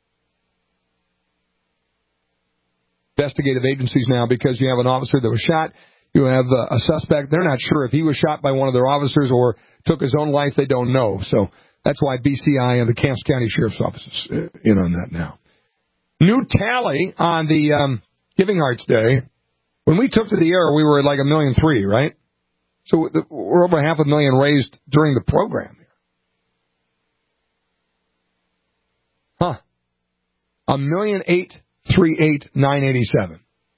Investigative agencies now, because you have an officer that was shot, you have uh, a suspect. They're not sure if he was shot by one of their officers or took his own life. They don't know. So that's why B C I and the Camps County Sheriff's Office is uh, in on that now. New tally on the um, Giving Hearts Day. When we took to the air, we were at like a million three, right? So we're over half a million raised during the program here. Huh. A million eight three eight nine eighty seven.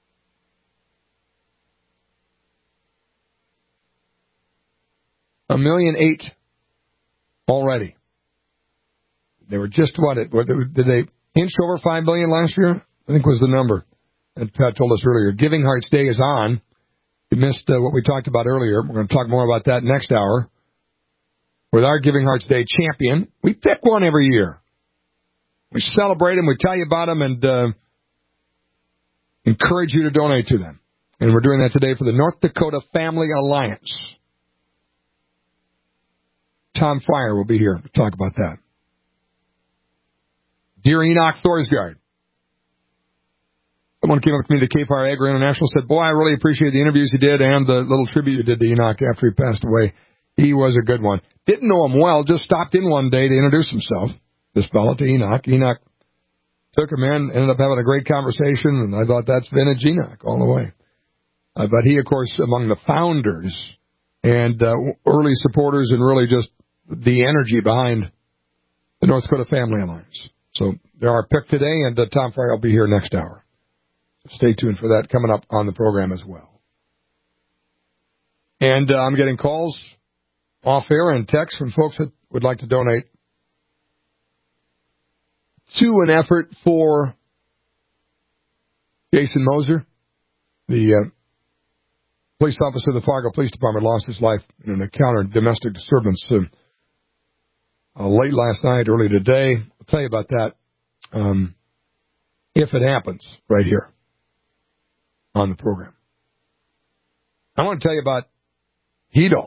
A million eight already. They were just what? It, did they inch over five million last year? I think was the number. And Pat told us earlier. Giving Hearts Day is on. You missed uh, what we talked about earlier. We're going to talk more about that next hour. With our Giving Hearts Day champion, we pick one every year. We celebrate them, we tell you about them, and uh, encourage you to donate to them. And we're doing that today for the North Dakota Family Alliance. Tom Fryer will be here to talk about that. Dear Enoch Thorsgaard. Someone came up to me at the Cape Fire Agri International and said, boy, I really appreciate the interviews you did and the little tribute you did to Enoch after he passed away. He was a good one. Didn't know him well, just stopped in one day to introduce himself, this fellow, to Enoch. Enoch took him in, ended up having a great conversation, and I thought that's vintage Enoch all the way. Uh, but he, of course, among the founders and uh, early supporters and really just the energy behind the North Dakota Family Alliance. So they're our pick today, and uh, Tom Fryer will be here next hour. Stay tuned for that coming up on the program as well. And uh, I'm getting calls off air and texts from folks that would like to donate to an effort for Jason Moser, the uh, police officer of the Fargo Police Department, lost his life in an encounter in domestic disturbance uh, uh, late last night, early today. I'll tell you about that um, if it happens right here on the program. I want to tell you about Hedalls.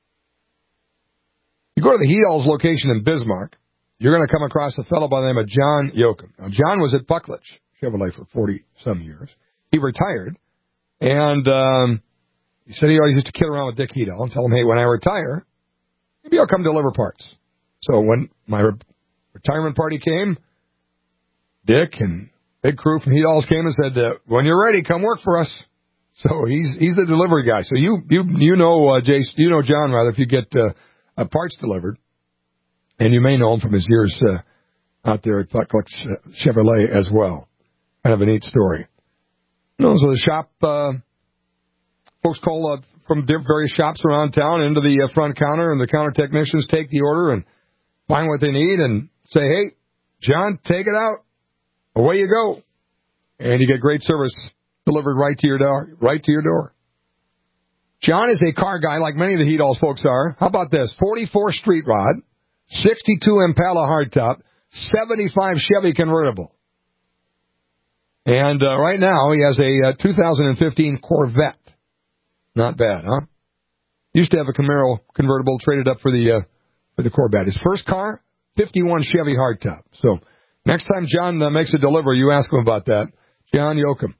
You go to the Hedalls location in Bismarck, you're going to come across a fellow by the name of John Yoakum. Now, John was at Pucklich Chevrolet for forty-some years. He retired, and um, he said he always used to kid around with Dick Hedall and tell him, hey, when I retire, maybe I'll come deliver parts. So when my re- retirement party came, Dick and big crew from Hedalls came and said, uh, when you're ready, come work for us. So he's he's the delivery guy. So you you you know uh, Jace, you know John rather if you get uh, uh, parts delivered, and you may know him from his years uh, out there at Pucklich Chevrolet as well. Kind of a neat story. You know, so the shop uh, folks call uh, from various shops around town into the uh, front counter, and the counter technicians take the order and find what they need and say, hey, John, take it out. Away you go. And you get great service delivered right to your door. Right to your door. John is a car guy like many of the Hedalls folks are. How about this? forty-four Street Rod, sixty-two Impala hardtop, seventy-five Chevy convertible. And uh, right now he has a uh, two thousand fifteen Corvette. Not bad, huh? Used to have a Camaro convertible traded up for the uh, for the Corvette. His first car, fifty-one Chevy hardtop. So next time John uh, makes a delivery, you ask him about that. John Yoakum.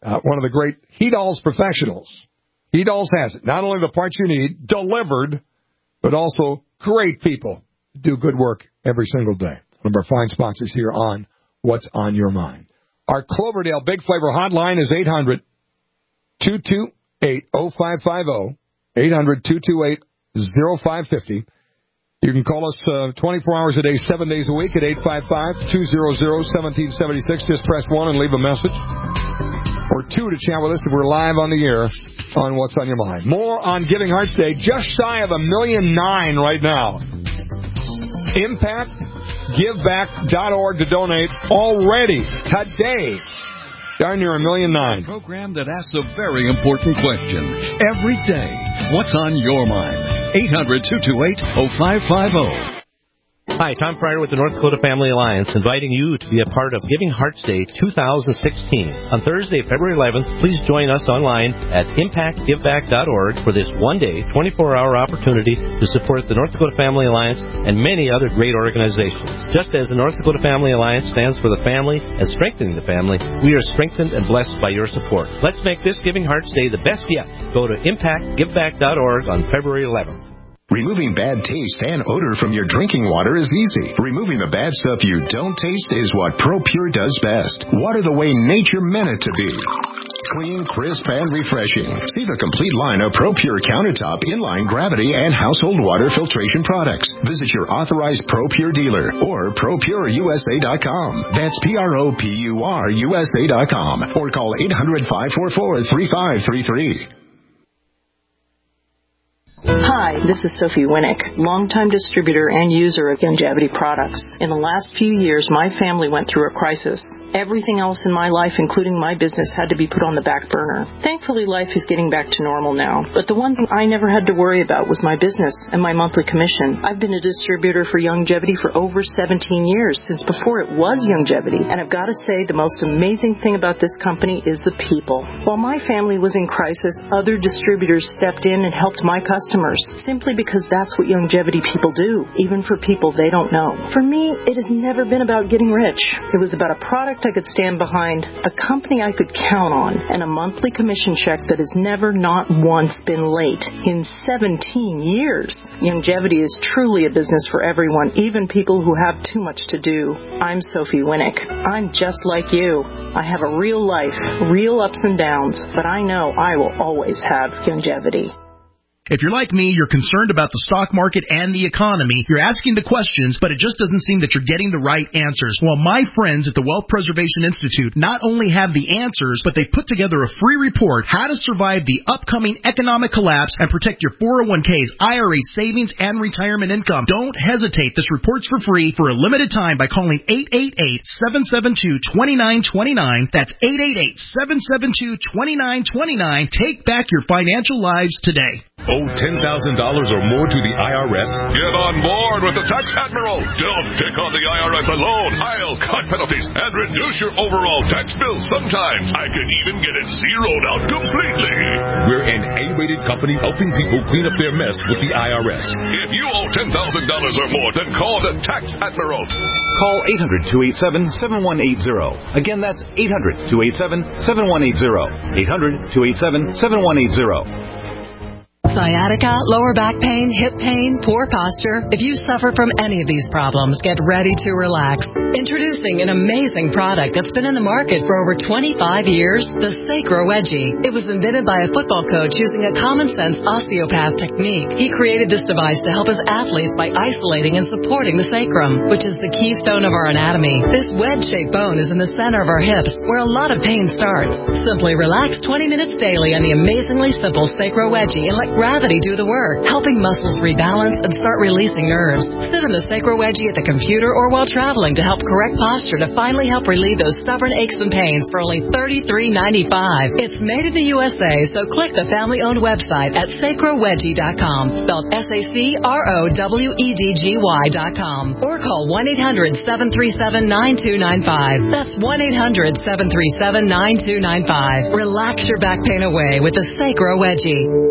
uh, one of the great Hedal's professionals. Hedal's has it. Not only the parts you need delivered, but also great people do good work every single day. One of our fine sponsors here on What's on Your Mind. Our Cloverdale Big Flavor hotline is eight hundred, two two eight, oh five five oh, eight hundred, two two eight, oh five five oh. You can call us uh, twenty-four hours a day, seven days a week at eight five five, two hundred, one seven seven six. Just press one and leave a message. Or two to chat with us if we're live on the air on What's on Your Mind. More on Giving Hearts Day, just shy of a million nine right now. impact give back dot org to donate already today. Darn near a million nine. A program that asks a very important question every day. What's on your mind? eight hundred, two two eight, oh five five oh. Hi, Tom Pryor with the North Dakota Family Alliance, inviting you to be a part of Giving Hearts Day two thousand sixteen. On Thursday, February eleventh, please join us online at impact give back dot org for this one-day, twenty-four hour opportunity to support the North Dakota Family Alliance and many other great organizations. Just as the North Dakota Family Alliance stands for the family and strengthening the family, we are strengthened and blessed by your support. Let's make this Giving Hearts Day the best yet. Go to impact give back dot org on February eleventh. Removing bad taste and odor from your drinking water is easy. Removing the bad stuff you don't taste is what ProPure does best. Water the way nature meant it to be. Clean, crisp, and refreshing. See the complete line of ProPure countertop, inline gravity, and household water filtration products. Visit your authorized ProPure dealer or pro pure u s a dot com. That's P R O P U R U S A dot com. Or call eight hundred, five four four, three five three three. Hi, this is Sophie Winnick, longtime distributor and user of Youngevity products. In the last few years, my family went through a crisis. Everything else in my life, including my business, had to be put on the back burner. Thankfully, life is getting back to normal now. But the one thing I never had to worry about was my business and my monthly commission. I've been a distributor for Youngevity for over seventeen years, since before it was Youngevity. And I've got to say, the most amazing thing about this company is the people. While my family was in crisis, other distributors stepped in and helped my customers, simply because that's what Youngevity people do, even for people they don't know. For me, it has never been about getting rich. It was about a product I could stand behind, a company I could count on, and a monthly commission check that has never, not once, been late in seventeen years. Youngevity is truly a business for everyone, even people who have too much to do. I'm Sophie Winnick. I'm just like you. I have a real life, real ups and downs, but I know I will always have Youngevity. If you're like me, you're concerned about the stock market and the economy. You're asking the questions, but it just doesn't seem that you're getting the right answers. Well, my friends at the Wealth Preservation Institute not only have the answers, but they've put together a free report, How to Survive the Upcoming Economic Collapse and Protect Your four oh one k's, I R As, savings, and retirement income. Don't hesitate. This report's for free for a limited time by calling eight eight eight, seven seven two, two nine two nine. That's eight eight eight, seven seven two, two nine two nine. Take back your financial lives today. Owe ten thousand dollars or more to the I R S? Get on board with the Tax Admiral. Don't pick on the I R S alone. I'll cut penalties and reduce your overall tax bill. Sometimes I can even get it zeroed out completely. We're an A-rated company helping people clean up their mess with the I R S. If you owe ten thousand dollars or more, then call the Tax Admiral. Call eight hundred, two eight seven, seven one eight zero. Again, that's eight hundred, two eight seven, seven one eight zero. eight hundred, two eight seven, seven one eight zero. Sciatica, lower back pain, hip pain, poor posture. If you suffer from any of these problems, get ready to relax. Introducing an amazing product that's been in the market for over twenty-five years, the Sacro Wedgie. It was invented by a football coach using a common-sense osteopath technique. He created this device to help his athletes by isolating and supporting the sacrum, which is the keystone of our anatomy. This wedge-shaped bone is in the center of our hips, where a lot of pain starts. Simply relax twenty minutes daily on the amazingly simple Sacro Wedgie and let gravity do the work, helping muscles rebalance and start releasing nerves. Sit on the Sacro Wedgie at the computer or while traveling to help correct posture to finally help relieve those stubborn aches and pains for only thirty-three ninety-five. It's made in the U S A, so click the family-owned website at sacro wedgie dot com, spelled S A C R O W E D G Y dot com, or call one eight hundred, seven three seven, nine two nine five. That's one eight hundred, seven three seven, nine two nine five. Relax your back pain away with the Sacro Wedgie.